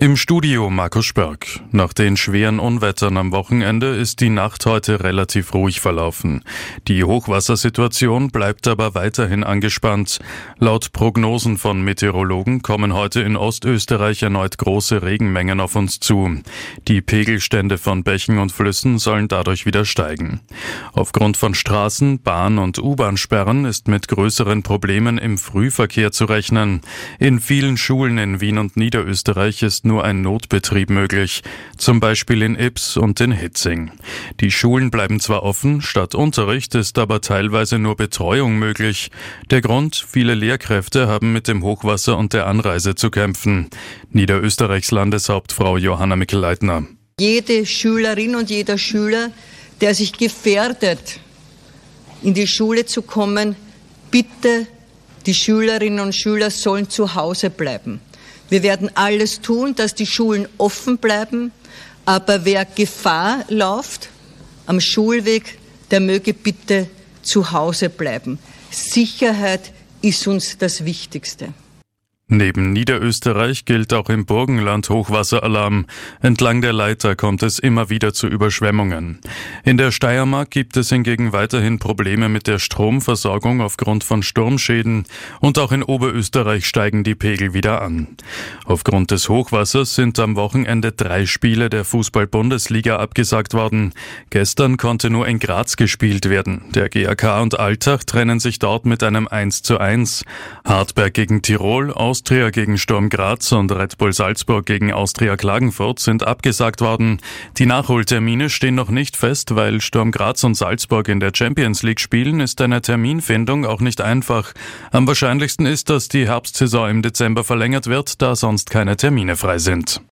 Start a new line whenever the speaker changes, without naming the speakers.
Im Studio Markus Spörk. Nach den schweren Unwettern am Wochenende ist die Nacht heute relativ ruhig verlaufen. Die Hochwassersituation bleibt aber weiterhin angespannt. Laut Prognosen von Meteorologen kommen heute in Ostösterreich erneut große Regenmengen auf uns zu. Die Pegelstände von Bächen und Flüssen sollen dadurch wieder steigen. Aufgrund von Straßen-, Bahn- und U-Bahn-Sperren ist mit größeren Problemen im Frühverkehr zu rechnen. In vielen Schulen in Wien und Niederösterreich ist nur ein Notbetrieb möglich, zum Beispiel in Ybbs und in Hitzing. Die Schulen bleiben zwar offen, statt Unterricht ist aber teilweise nur Betreuung möglich. Der Grund: viele Lehrkräfte haben mit dem Hochwasser und der Anreise zu kämpfen. Niederösterreichs Landeshauptfrau Johanna Mikl-Leitner.
Jede Schülerin und jeder Schüler, der sich gefährdet, in die Schule zu kommen, bitte, die Schülerinnen und Schüler sollen zu Hause bleiben. Wir werden alles tun, dass die Schulen offen bleiben, aber wer Gefahr läuft am Schulweg, der möge bitte zu Hause bleiben. Sicherheit ist uns das Wichtigste.
Neben Niederösterreich gilt auch im Burgenland Hochwasseralarm. Entlang der Leitha kommt es immer wieder zu Überschwemmungen. In der Steiermark gibt es hingegen weiterhin Probleme mit der Stromversorgung aufgrund von Sturmschäden und auch in Oberösterreich steigen die Pegel wieder an. Aufgrund des Hochwassers sind am Wochenende 3 Spiele der Fußball-Bundesliga abgesagt worden. Gestern konnte nur in Graz gespielt werden. Der GAK und Altach trennen sich dort mit einem 1:1. Hartberg gegen Tirol, Austria gegen Sturm Graz und Red Bull Salzburg gegen Austria Klagenfurt sind abgesagt worden. Die Nachholtermine stehen noch nicht fest, weil Sturm Graz und Salzburg in der Champions League spielen, ist eine Terminfindung auch nicht einfach. Am wahrscheinlichsten ist, dass die Herbstsaison im Dezember verlängert wird, da sonst keine Termine frei sind.